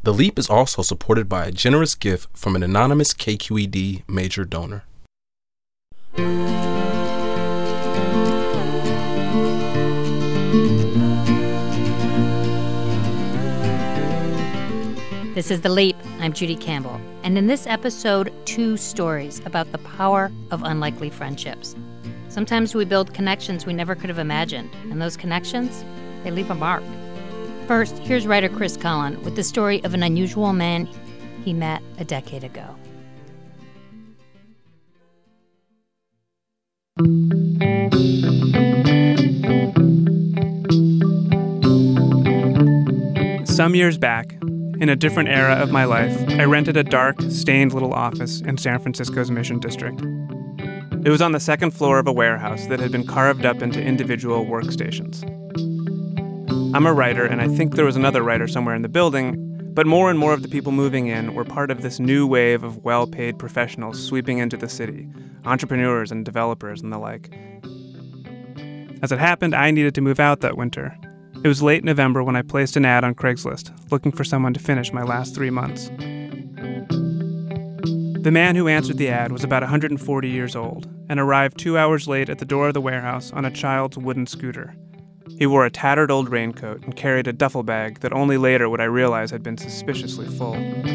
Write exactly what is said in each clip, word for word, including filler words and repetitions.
The Leap is also supported by a generous gift from an anonymous K Q E D major donor. This is The Leap. I'm Judy Campbell. And in this episode, two stories about the power of unlikely friendships. Sometimes we build connections we never could have imagined, and those connections, they leave a mark. First, here's writer Chris Cullen with the story of an unusual man he met a decade ago. Some years back, in a different era of my life, I rented a dark, stained little office in San Francisco's Mission District. It was on the second floor of a warehouse that had been carved up into individual workstations. I'm a writer, and I think there was another writer somewhere in the building, but more and more of the people moving in were part of this new wave of well-paid professionals sweeping into the city, entrepreneurs and developers and the like. As it happened, I needed to move out that winter. It was late November when I placed an ad on Craigslist, looking for someone to finish my last three months. The man who answered the ad was about one hundred forty years old and arrived two hours late at the door of the warehouse on a child's wooden scooter. He wore a tattered old raincoat and carried a duffel bag that only later would I realize had been suspiciously full.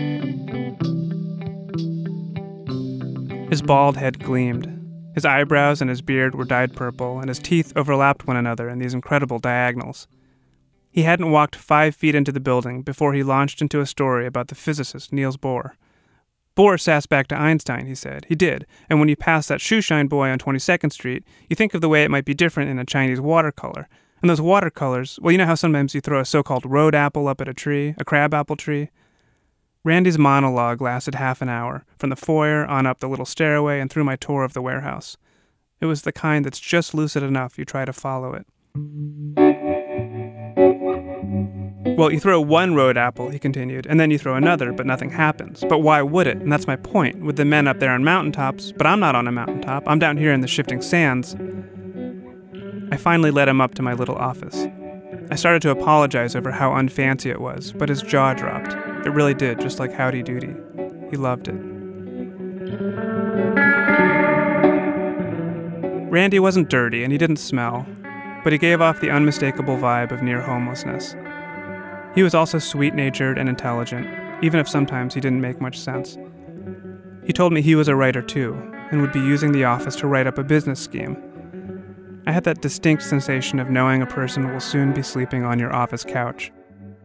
His bald head gleamed. His eyebrows and his beard were dyed purple, and his teeth overlapped one another in these incredible diagonals. He hadn't walked five feet into the building before he launched into a story about the physicist Niels Bohr. Bohr sassed back to Einstein, he said. He did, and when you pass that shoeshine boy on twenty-second Street, you think of the way it might be different in a Chinese watercolor. And those watercolors, well, you know how sometimes you throw a so-called road apple up at a tree, a crabapple tree? Randy's monologue lasted half an hour, from the foyer on up the little stairway and through my tour of the warehouse. It was the kind that's just lucid enough you try to follow it. Well, you throw one road apple, he continued, and then you throw another, but nothing happens. But why would it? And that's my point, with the men up there on mountaintops, but I'm not on a mountaintop. I'm down here in the shifting sands. I finally led him up to my little office. I started to apologize over how unfancy it was, but his jaw dropped. It really did, just like Howdy Doody. He loved it. Randy wasn't dirty, and he didn't smell, but he gave off the unmistakable vibe of near homelessness. He was also sweet-natured and intelligent, even if sometimes he didn't make much sense. He told me he was a writer too, and would be using the office to write up a business scheme. I had that distinct sensation of knowing a person will soon be sleeping on your office couch.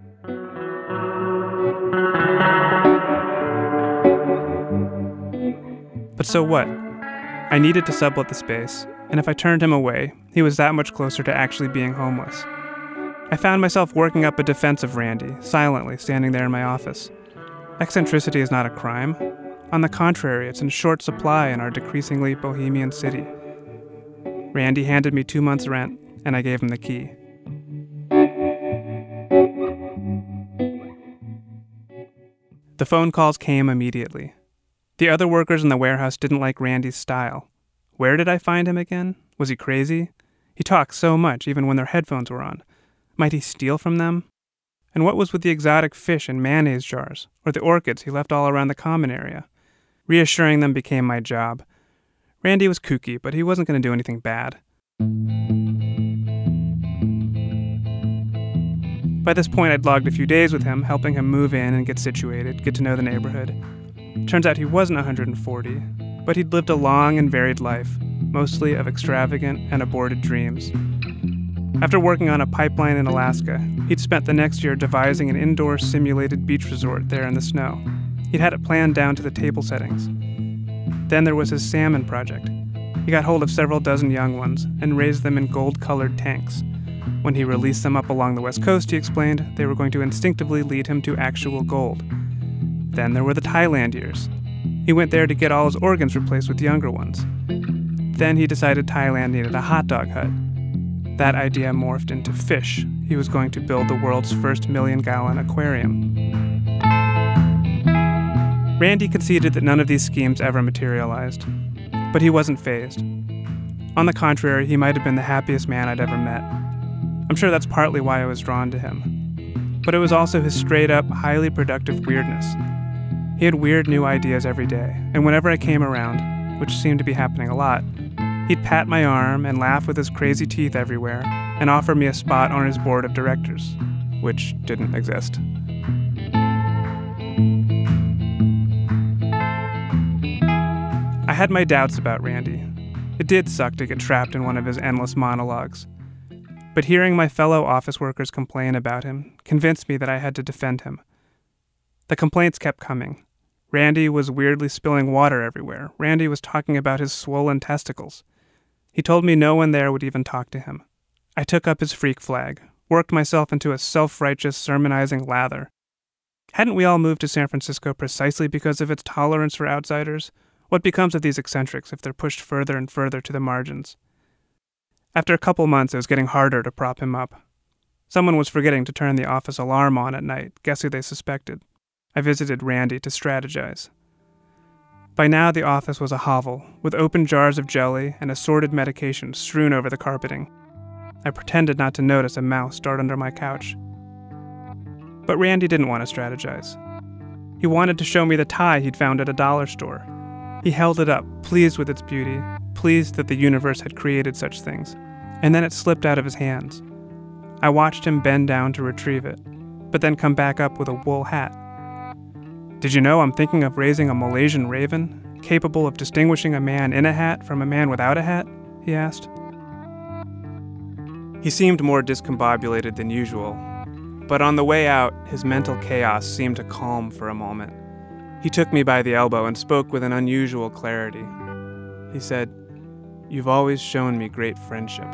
But so what? I needed to sublet the space, and if I turned him away, he was that much closer to actually being homeless. I found myself working up a defense of Randy, silently standing there in my office. Eccentricity is not a crime. On the contrary, it's in short supply in our decreasingly bohemian city. Randy handed me two months' rent, and I gave him the key. The phone calls came immediately. The other workers in the warehouse didn't like Randy's style. Where did I find him again? Was he crazy? He talked so much, even when their headphones were on. Might he steal from them? And what was with the exotic fish in mayonnaise jars, or the orchids he left all around the common area? Reassuring them became my job. Randy was kooky, but he wasn't going to do anything bad. By this point, I'd logged a few days with him, helping him move in and get situated, get to know the neighborhood. Turns out he wasn't one hundred forty, but he'd lived a long and varied life, mostly of extravagant and aborted dreams. After working on a pipeline in Alaska, he'd spent the next year devising an indoor simulated beach resort there in the snow. He'd had it planned down to the table settings. Then there was his salmon project. He got hold of several dozen young ones and raised them in gold-colored tanks. When he released them up along the west coast, he explained, they were going to instinctively lead him to actual gold. Then there were the Thailand years. He went there to get all his organs replaced with younger ones. Then he decided Thailand needed a hot dog hut. That idea morphed into fish. He was going to build the world's first million-gallon aquarium. Randy conceded that none of these schemes ever materialized, but he wasn't fazed. On the contrary, he might have been the happiest man I'd ever met. I'm sure that's partly why I was drawn to him. but it was also his straight-up, highly productive weirdness. He had weird new ideas every day, and whenever I came around, which seemed to be happening a lot, he'd pat my arm and laugh with his crazy teeth everywhere and offer me a spot on his board of directors, which didn't exist. I had my doubts about Randy. It did suck to get trapped in one of his endless monologues. But hearing my fellow office workers complain about him convinced me that I had to defend him. The complaints kept coming. Randy was weirdly spilling water everywhere. Randy was talking about his swollen testicles. He told me no one there would even talk to him. I took up his freak flag, worked myself into a self-righteous, sermonizing lather. Hadn't we all moved to San Francisco precisely because of its tolerance for outsiders? What becomes of these eccentrics if they're pushed further and further to the margins? After a couple months, it was getting harder to prop him up. Someone was forgetting to turn the office alarm on at night. Guess who they suspected? I visited Randy to strategize. By now, the office was a hovel, with open jars of jelly and assorted medications strewn over the carpeting. I pretended not to notice a mouse dart under my couch. But Randy didn't want to strategize. He wanted to show me the tie he'd found at a dollar store. He held it up, pleased with its beauty, pleased that the universe had created such things, and then it slipped out of his hands. I watched him bend down to retrieve it, but then come back up with a wool hat. "Did you know I'm thinking of raising a Malaysian raven, capable of distinguishing a man in a hat from a man without a hat?" he asked. He seemed more discombobulated than usual, but on the way out, his mental chaos seemed to calm for a moment. He took me by the elbow and spoke with an unusual clarity. He said, "You've always shown me great friendship."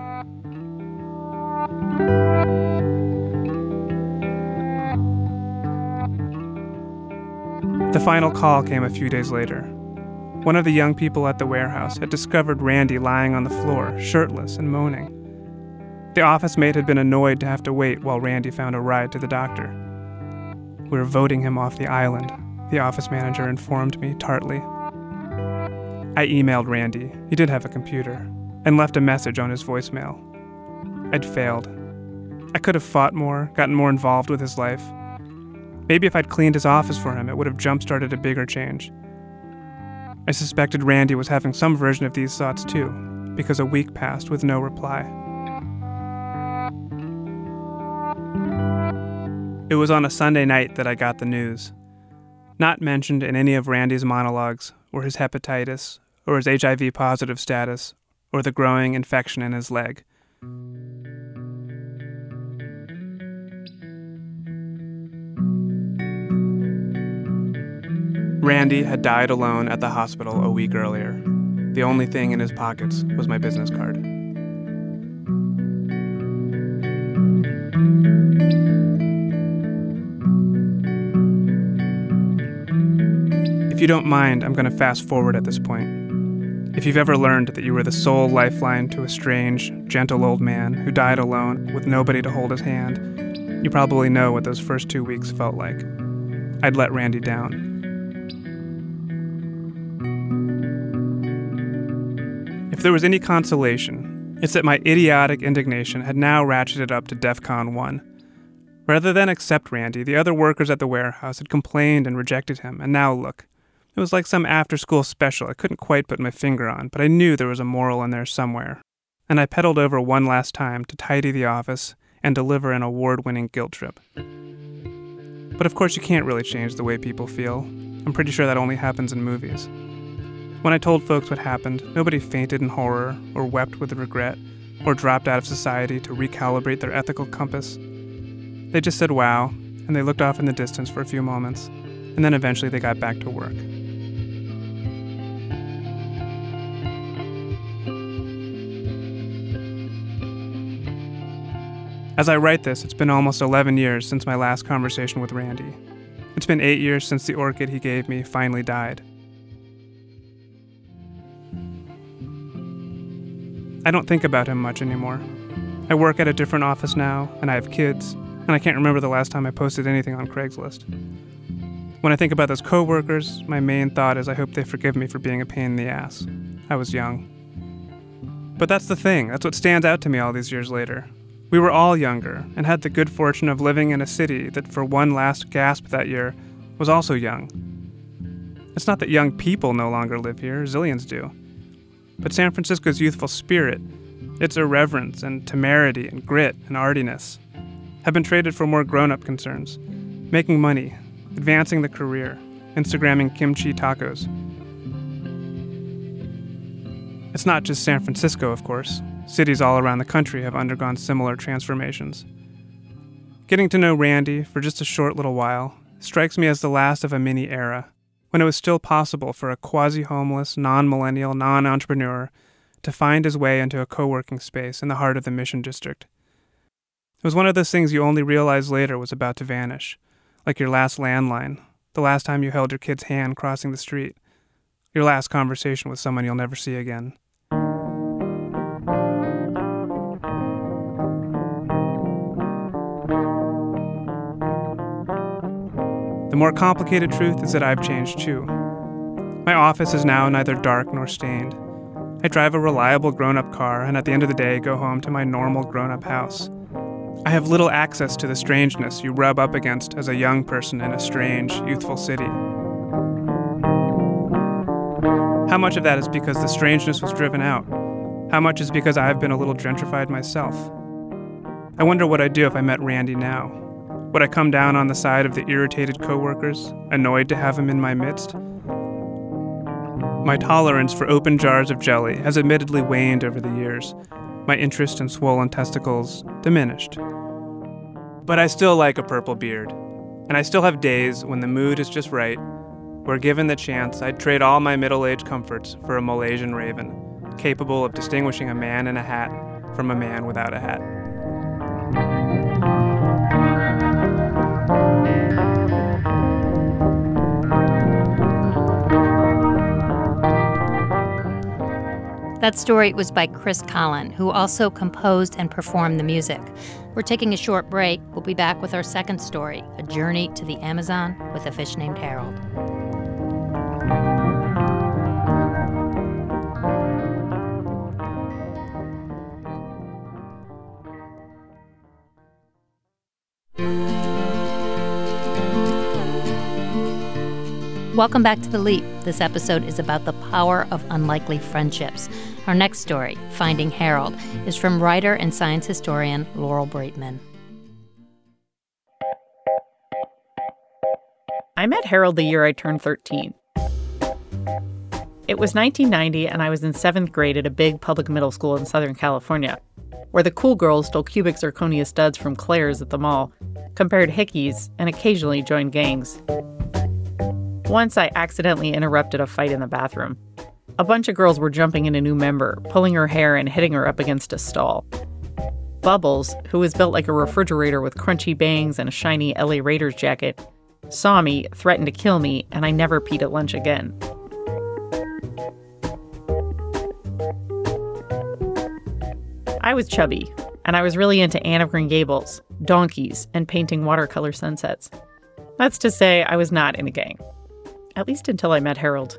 The final call came a few days later. One of the young people at the warehouse had discovered Randy lying on the floor, shirtless and moaning. The office mate had been annoyed to have to wait while Randy found a ride to the doctor. "We were voting him off the island," the office manager informed me tartly. I emailed Randy, he did have a computer, and left a message on his voicemail. I'd failed. I could have fought more, gotten more involved with his life. Maybe if I'd cleaned his office for him, it would have jump-started a bigger change. I suspected Randy was having some version of these thoughts too, because a week passed with no reply. It was on a Sunday night that I got the news. Not mentioned in any of Randy's monologues were his hepatitis, or his H I V positive status, or the growing infection in his leg. Randy had died alone at the hospital a week earlier. The only thing in his pockets was my business card. If you don't mind, I'm going to fast forward at this point. If you've ever learned that you were the sole lifeline to a strange, gentle old man who died alone with nobody to hold his hand, you probably know what those first two weeks felt like. I'd let Randy down. If there was any consolation, it's that my idiotic indignation had now ratcheted up to DEFCON one. Rather than accept Randy, the other workers at the warehouse had complained and rejected him, and now look. It was like some after-school special I couldn't quite put my finger on, but I knew there was a moral in there somewhere. And I pedaled over one last time to tidy the office and deliver an award-winning guilt trip. But of course you can't really change the way people feel. I'm pretty sure that only happens in movies. When I told folks what happened, nobody fainted in horror, or wept with regret, or dropped out of society to recalibrate their ethical compass. They just said wow, and they looked off in the distance for a few moments, and then eventually they got back to work. As I write this, it's been almost eleven years since my last conversation with Randy. It's been eight years since the orchid he gave me finally died. I don't think about him much anymore. I work at a different office now, and I have kids, and I can't remember the last time I posted anything on Craigslist. When I think about those coworkers, my main thought is I hope they forgive me for being a pain in the ass. I was young. But that's the thing, that's what stands out to me all these years later. We were all younger and had the good fortune of living in a city that for one last gasp that year was also young. It's not that young people no longer live here, zillions do. But San Francisco's youthful spirit, its irreverence and temerity and grit and artiness, have been traded for more grown-up concerns, making money, advancing the career, Instagramming kimchi tacos. It's not just San Francisco, of course. Cities all around the country have undergone similar transformations. Getting to know Randy for just a short little while strikes me as the last of a mini era, when it was still possible for a quasi-homeless, non-millennial, non-entrepreneur to find his way into a co-working space in the heart of the Mission District. It was one of those things you only realized later was about to vanish, like your last landline, the last time you held your kid's hand crossing the street, your last conversation with someone you'll never see again. The more complicated truth is that I've changed too. My office is now neither dark nor stained. I drive a reliable grown-up car and at the end of the day go home to my normal grown-up house. I have little access to the strangeness you rub up against as a young person in a strange, youthful city. How much of that is because the strangeness was driven out? How much is because I've been a little gentrified myself? I wonder what I'd do if I met Randy now. Would I come down on the side of the irritated coworkers, annoyed to have him in my midst? My tolerance for open jars of jelly has admittedly waned over the years. My interest in swollen testicles diminished. But I still like a purple beard, and I still have days when the mood is just right, where given the chance I'd trade all my middle-aged comforts for a Malaysian raven, capable of distinguishing a man in a hat from a man without a hat. That story was by Chris Collin, who also composed and performed the music. We're taking a short break. We'll be back with our second story, a journey to the Amazon with a fish named Harold. Welcome back to The Leap. This episode is about the power of unlikely friendships. Our next story, Finding Harold, is from writer and science historian Laurel Braitman. I met Harold the year I turned thirteen. It was nineteen ninety, and I was in seventh grade at a big public middle school in Southern California, where the cool girls stole cubic zirconia studs from Claire's at the mall, compared hickeys, and occasionally joined gangs. Once I accidentally interrupted a fight in the bathroom. A bunch of girls were jumping in a new member, pulling her hair and hitting her up against a stall. Bubbles, who was built like a refrigerator with crunchy bangs and a shiny L A Raiders jacket, saw me, threatened to kill me, and I never peed at lunch again. I was chubby, and I was really into Anne of Green Gables, donkeys, and painting watercolor sunsets. That's to say, I was not in a gang. At least until I met Harold.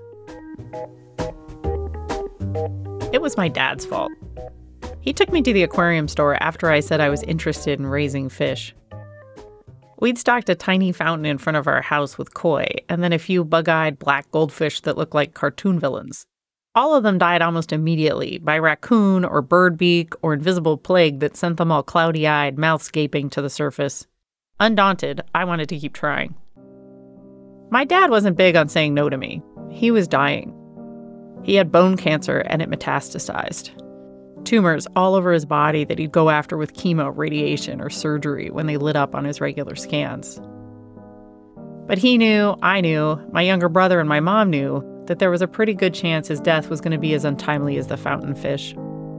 It was my dad's fault. He took me to the aquarium store after I said I was interested in raising fish. We'd stocked a tiny fountain in front of our house with koi, and then a few bug-eyed black goldfish that looked like cartoon villains. All of them died almost immediately by raccoon or bird beak or invisible plague that sent them all cloudy-eyed, mouths gaping to the surface. Undaunted, I wanted to keep trying. My dad wasn't big on saying no to me. He was dying. He had bone cancer and it metastasized. Tumors all over his body that he'd go after with chemo, radiation, or surgery when they lit up on his regular scans. But he knew, I knew, my younger brother and my mom knew that there was a pretty good chance his death was going to be as untimely as the fountain fish.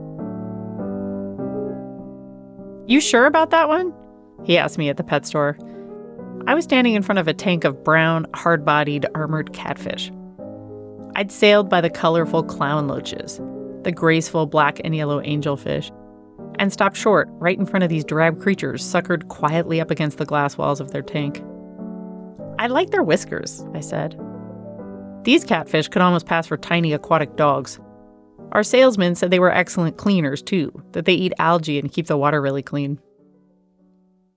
"You sure about that one?" he asked me at the pet store. I was standing in front of a tank of brown, hard-bodied, armored catfish. I'd sailed by the colorful clown loaches, the graceful black and yellow angelfish, and stopped short right in front of these drab creatures suckered quietly up against the glass walls of their tank. "I like their whiskers," I said. These catfish could almost pass for tiny aquatic dogs. Our salesman said they were excellent cleaners, too, that they eat algae and keep the water really clean.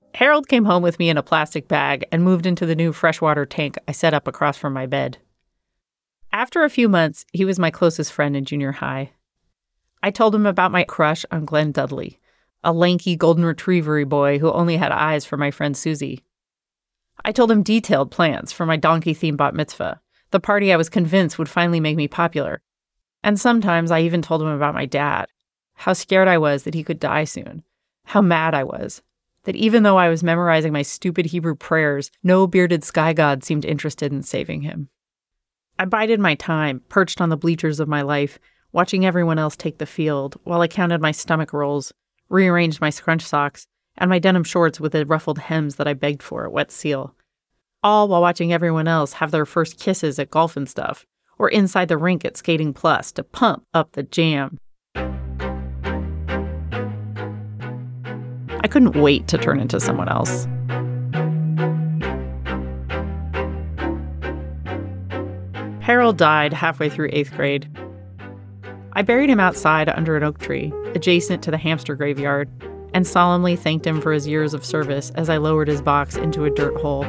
Harold came home with me in a plastic bag and moved into the new freshwater tank I set up across from my bed. After a few months, he was my closest friend in junior high. I told him about my crush on Glenn Dudley, a lanky golden retriever-y boy who only had eyes for my friend Susie. I told him detailed plans for my donkey-themed bat mitzvah, the party I was convinced would finally make me popular. And sometimes I even told him about my dad, how scared I was that he could die soon, how mad I was, that even though I was memorizing my stupid Hebrew prayers, no bearded sky god seemed interested in saving him. I bided my time, perched on the bleachers of my life, watching everyone else take the field, while I counted my stomach rolls, rearranged my scrunch socks, and my denim shorts with the ruffled hems that I begged for at Wet Seal. All while watching everyone else have their first kisses at Golf and Stuff, or inside the rink at Skating Plus to pump up the jam. I couldn't wait to turn into someone else. Harold died halfway through eighth grade. I buried him outside under an oak tree, adjacent to the hamster graveyard, and solemnly thanked him for his years of service as I lowered his box into a dirt hole.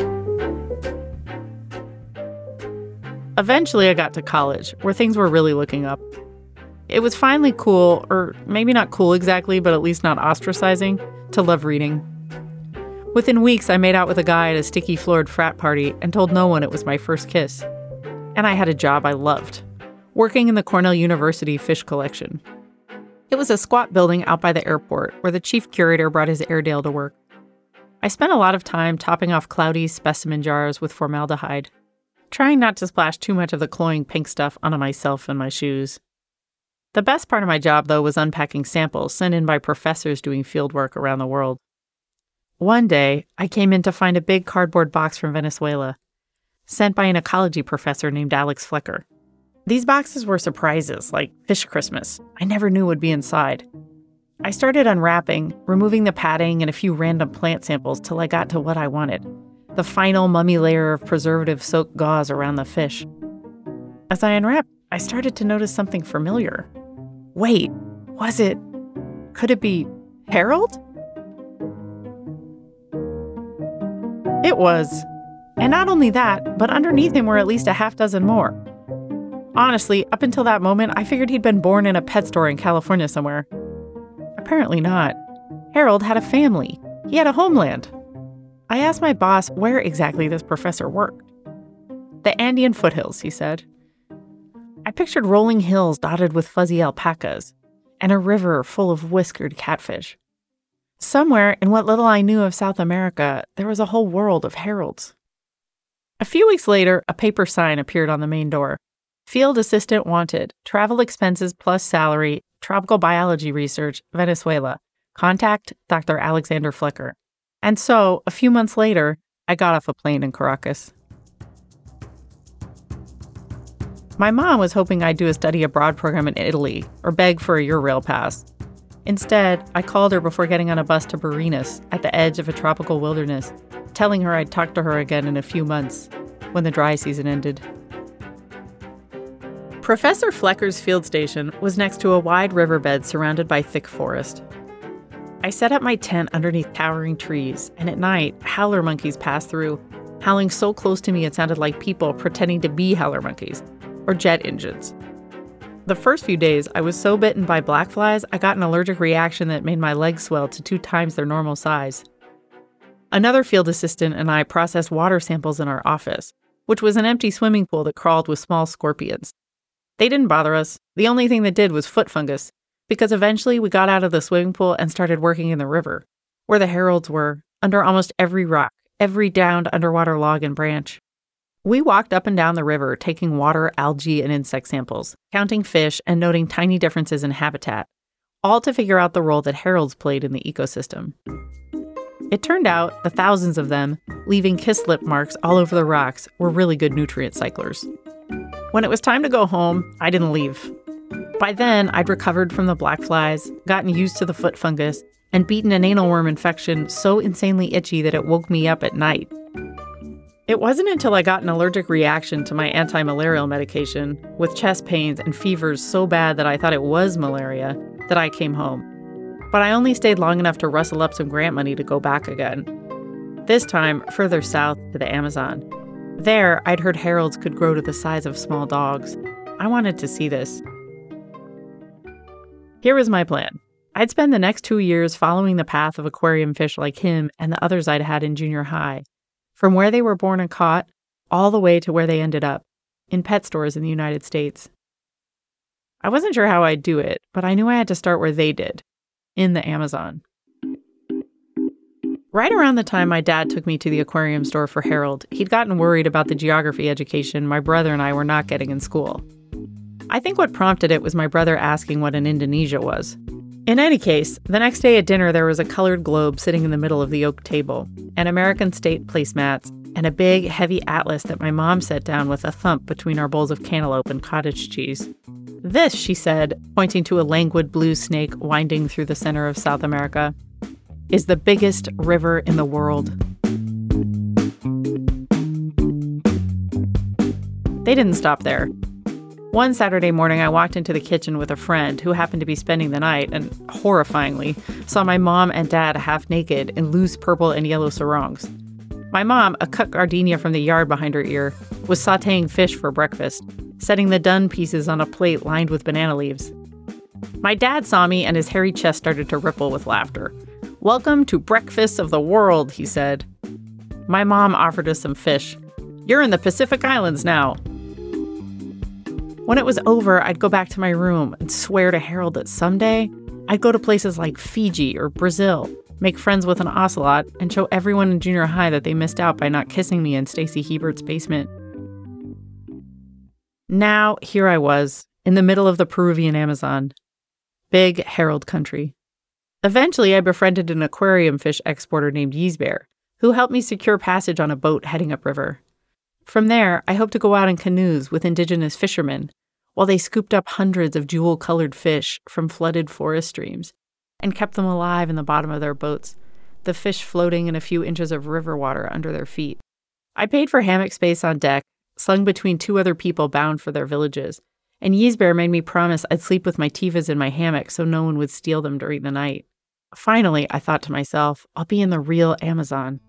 Eventually, I got to college, where things were really looking up. It was finally cool, or maybe not cool exactly, but at least not ostracizing, to love reading. Within weeks, I made out with a guy at a sticky-floored frat party and told no one it was my first kiss. And I had a job I loved, working in the Cornell University fish collection. It was a squat building out by the airport where the chief curator brought his Airedale to work. I spent a lot of time topping off cloudy specimen jars with formaldehyde, trying not to splash too much of the cloying pink stuff onto myself and my shoes. The best part of my job, though, was unpacking samples sent in by professors doing fieldwork around the world. One day, I came in to find a big cardboard box from Venezuela, sent by an ecology professor named Alex Flecker. These boxes were surprises, like Fish Christmas. I never knew would be inside. I started unwrapping, removing the padding and a few random plant samples till I got to what I wanted, the final mummy layer of preservative-soaked gauze around the fish. As I unwrapped, I started to notice something familiar. Wait, was it... could it be Harold? It was. And not only that, but underneath him were at least a half dozen more. Honestly, up until that moment, I figured he'd been born in a pet store in California somewhere. Apparently not. Harold had a family. He had a homeland. I asked my boss where exactly this professor worked. The Andean foothills, he said. I pictured rolling hills dotted with fuzzy alpacas, and a river full of whiskered catfish. Somewhere in what little I knew of South America, there was a whole world of Harolds. A few weeks later, a paper sign appeared on the main door. Field assistant wanted, travel expenses plus salary, tropical biology research, Venezuela. Contact Doctor Alexander Flecker. And so, a few months later, I got off a plane in Caracas. My mom was hoping I'd do a study abroad program in Italy or beg for a Eurail pass. Instead, I called her before getting on a bus to Barinas at the edge of a tropical wilderness, telling her I'd talk to her again in a few months when the dry season ended. Professor Flecker's field station was next to a wide riverbed surrounded by thick forest. I set up my tent underneath towering trees, and at night, howler monkeys passed through, howling so close to me it sounded like people pretending to be howler monkeys, or jet engines. The first few days, I was so bitten by black flies, I got an allergic reaction that made my legs swell to two times their normal size. Another field assistant and I processed water samples in our office, which was an empty swimming pool that crawled with small scorpions. They didn't bother us. The only thing that did was foot fungus, because eventually we got out of the swimming pool and started working in the river, where the Harolds were, under almost every rock, every downed underwater log and branch. We walked up and down the river, taking water, algae, and insect samples, counting fish, and noting tiny differences in habitat, all to figure out the role that Harolds played in the ecosystem. It turned out the thousands of them, leaving kiss lip marks all over the rocks, were really good nutrient cyclers. When it was time to go home, I didn't leave. By then, I'd recovered from the black flies, gotten used to the foot fungus, and beaten an anal worm infection so insanely itchy that it woke me up at night. It wasn't until I got an allergic reaction to my anti-malarial medication, with chest pains and fevers so bad that I thought it was malaria, that I came home. But I only stayed long enough to rustle up some grant money to go back again. This time, further south to the Amazon. There, I'd heard heralds could grow to the size of small dogs. I wanted to see this. Here was my plan. I'd spend the next two years following the path of aquarium fish like him and the others I'd had in junior high, from where they were born and caught, all the way to where they ended up, in pet stores in the United States. I wasn't sure how I'd do it, but I knew I had to start where they did, in the Amazon. Right around the time my dad took me to the aquarium store for Harold, he'd gotten worried about the geography education my brother and I were not getting in school. I think what prompted it was my brother asking what an Indonesia was. In any case, the next day at dinner there was a colored globe sitting in the middle of the oak table, and American state placemats, and a big, heavy atlas that my mom set down with a thump between our bowls of cantaloupe and cottage cheese. This, she said, pointing to a languid blue snake winding through the center of South America, is the biggest river in the world. They didn't stop there. One Saturday morning, I walked into the kitchen with a friend who happened to be spending the night and, horrifyingly, saw my mom and dad half naked in loose purple and yellow sarongs. My mom, a cut gardenia from the yard behind her ear, was sautéing fish for breakfast, setting the done pieces on a plate lined with banana leaves. My dad saw me and his hairy chest started to ripple with laughter. "Welcome to breakfast of the world," he said. My mom offered us some fish. "You're in the Pacific Islands now." When it was over, I'd go back to my room and swear to Harold that someday I'd go to places like Fiji or Brazil, make friends with an ocelot, and show everyone in junior high that they missed out by not kissing me in Stacy Hebert's basement. Now, here I was, in the middle of the Peruvian Amazon. Big Harold country. Eventually, I befriended an aquarium fish exporter named Yisbear, who helped me secure passage on a boat heading upriver. From there, I hoped to go out in canoes with indigenous fishermen, while they scooped up hundreds of jewel-colored fish from flooded forest streams and kept them alive in the bottom of their boats, the fish floating in a few inches of river water under their feet. I paid for hammock space on deck, slung between two other people bound for their villages, and Yisbear made me promise I'd sleep with my tivas in my hammock so no one would steal them during the night. Finally, I thought to myself, I'll be in the real Amazon.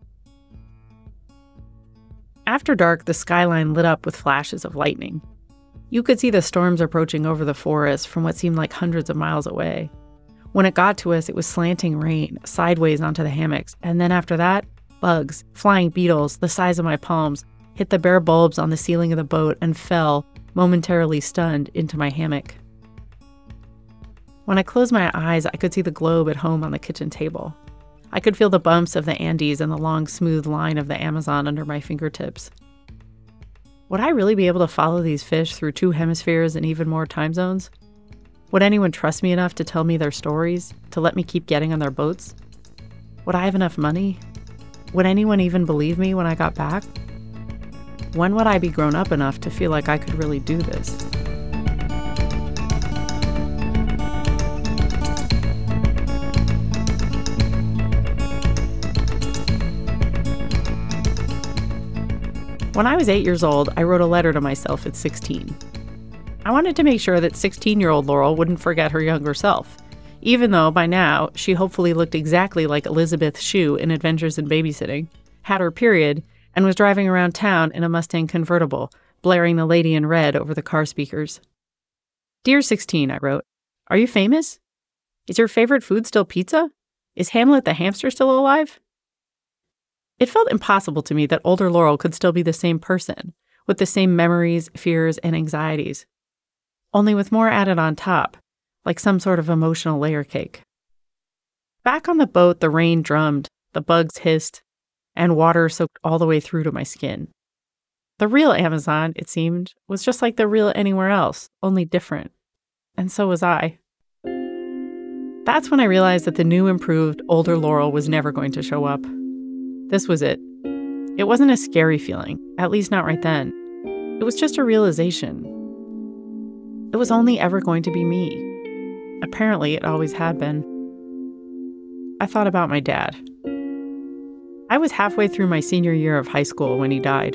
After dark, the skyline lit up with flashes of lightning. You could see the storms approaching over the forest from what seemed like hundreds of miles away. When it got to us, it was slanting rain, sideways onto the hammocks, and then after that, bugs, flying beetles, the size of my palms, hit the bare bulbs on the ceiling of the boat and fell, momentarily stunned, into my hammock. When I closed my eyes, I could see the globe at home on the kitchen table. I could feel the bumps of the Andes and the long, smooth line of the Amazon under my fingertips. Would I really be able to follow these fish through two hemispheres and even more time zones? Would anyone trust me enough to tell me their stories, to let me keep getting on their boats? Would I have enough money? Would anyone even believe me when I got back? When would I be grown up enough to feel like I could really do this? When I was eight years old, I wrote a letter to myself at sixteen. I wanted to make sure that sixteen-year-old Laurel wouldn't forget her younger self, even though by now she hopefully looked exactly like Elizabeth Shue in Adventures in Babysitting, had her period, and was driving around town in a Mustang convertible, blaring The Lady in Red over the car speakers. Dear sixteen, I wrote, are you famous? Is your favorite food still pizza? Is Hamlet the hamster still alive? It felt impossible to me that older Laurel could still be the same person, with the same memories, fears, and anxieties, only with more added on top, like some sort of emotional layer cake. Back on the boat, the rain drummed, the bugs hissed, and water soaked all the way through to my skin. The real Amazon, it seemed, was just like the real anywhere else, only different. And so was I. That's when I realized that the new, improved, older Laurel was never going to show up. This was it. It wasn't a scary feeling, at least not right then. It was just a realization. It was only ever going to be me. Apparently, it always had been. I thought about my dad. I was halfway through my senior year of high school when he died.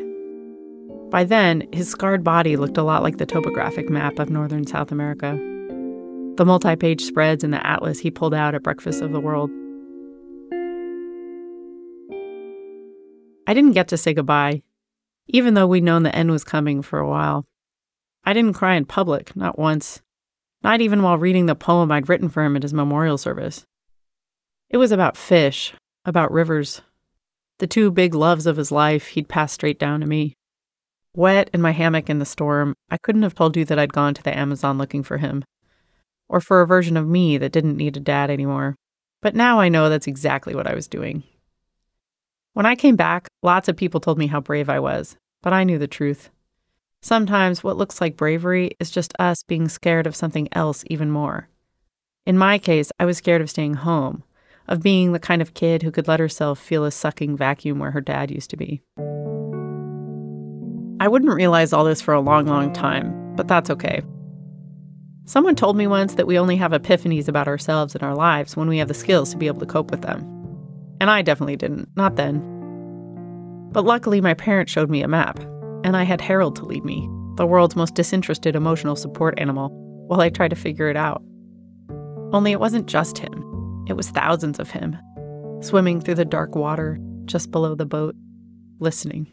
By then, his scarred body looked a lot like the topographic map of northern South America. the multi-page spreads and the atlas he pulled out at Breakfast of the World. I didn't get to say goodbye, even though we'd known the end was coming for a while. I didn't cry in public, not once, not even while reading the poem I'd written for him at his memorial service. It was about fish, about rivers, the two big loves of his life he'd passed straight down to me. Wet in my hammock in the storm, I couldn't have told you that I'd gone to the Amazon looking for him, or for a version of me that didn't need a dad anymore. But now I know that's exactly what I was doing. When I came back, lots of people told me how brave I was, but I knew the truth. Sometimes what looks like bravery is just us being scared of something else even more. In my case, I was scared of staying home, of being the kind of kid who could let herself feel a sucking vacuum where her dad used to be. I wouldn't realize all this for a long, long time, but that's okay. Someone told me once that we only have epiphanies about ourselves and our lives when we have the skills to be able to cope with them. And I definitely didn't, not then. But luckily, my parents showed me a map, and I had Harold to lead me, the world's most disinterested emotional support animal, while I tried to figure it out. Only it wasn't just him. It was thousands of him, swimming through the dark water just below the boat, listening.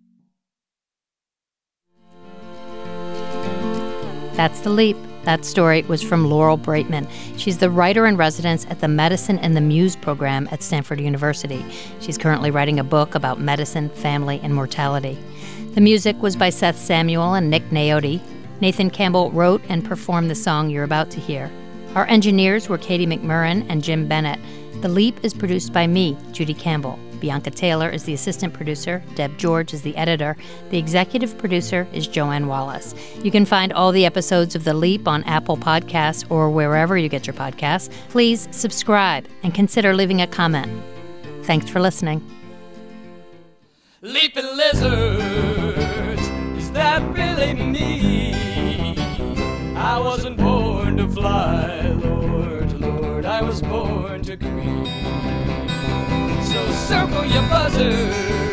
That's The Leap. That story was from Laurel Braitman. She's the writer-in-residence at the Medicine and the Muse program at Stanford University. She's currently writing a book about medicine, family, and mortality. The music was by Seth Samuel and Nick Naoti. Nathan Campbell wrote and performed the song you're about to hear. Our engineers were Katie McMurran and Jim Bennett. The Leap is produced by me, Judy Campbell. Bianca Taylor is the assistant producer. Deb George is the editor. The executive producer is Joanne Wallace. You can find all the episodes of The Leap on Apple Podcasts or wherever you get your podcasts. Please subscribe and consider leaving a comment. Thanks for listening. Leaping lizards, is that really me? I wasn't born to fly, Lord, Lord, I was born to creep. So circle your buzzers.